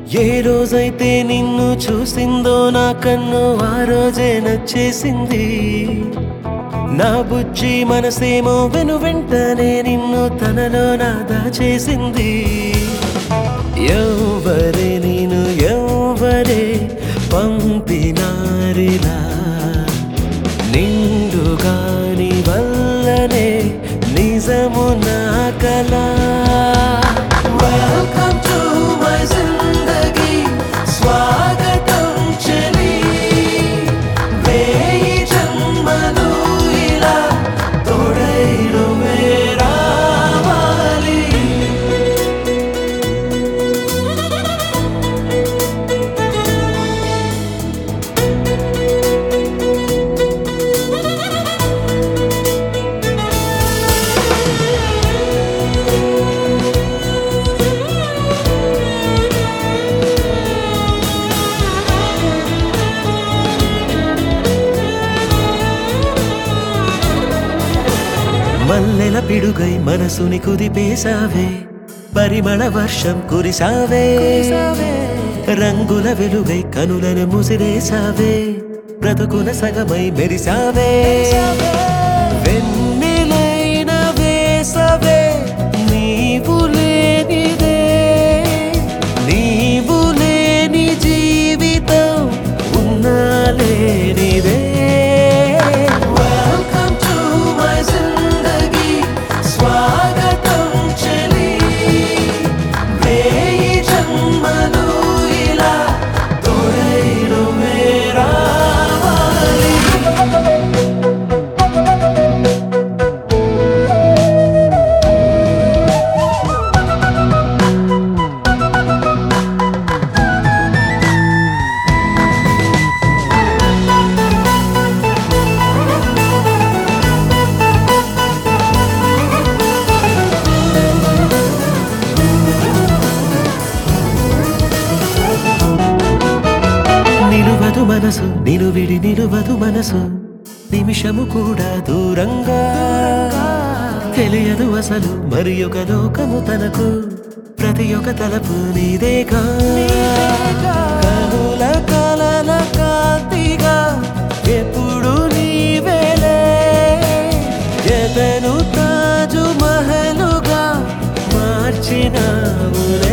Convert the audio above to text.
ఏ రోజైతే నిన్ను చూసిందో నా కన్ను ఆ రోజే నచ్చేసింది. నా బుజ్జి మనసేమో వెను వెంటనే నిన్ను తనలో నా దాచేసింది. ఎవ్వరే నేను ఎవ్వరే పంపినారిలా నిండుగాని వల్లనే నిజము నా కలా. వెల్కమ్ టు మై జిందగీ స్వాగతం చెలి, వేయి జన్మలు ఇలా తోడైరువే రావాలి. మల్లెల పిడుగై మనసుని కుదిపేసావే, పరిమళ వర్షం కురిసావే, రంగుల వెలుగై కనులను ముసిరేసావే, బ్రతుకున సగమై మెరిసావే. వెన్నెలైన వేసవే నీవు లేనిదే, నీవు లేని జీవితం ఉన్నా లేనిదే. స్వాగతం చెలి, వేయి జన్మలు ఇలా తోడైరువే రావాలి. నిలువదు మనసు నిలు విడి నిలువదు మనసు, నిమిషము కూడా దూరంగా తెలియదు అసలు మరి ఒక లోకము తనకు, ప్రతి ఒక్క తలపు నీదేగా. కనుల కలల కాంతిగా ఎప్పుడు నీవేలే, ఎదను తాజు మహలుగా మార్చినావులే.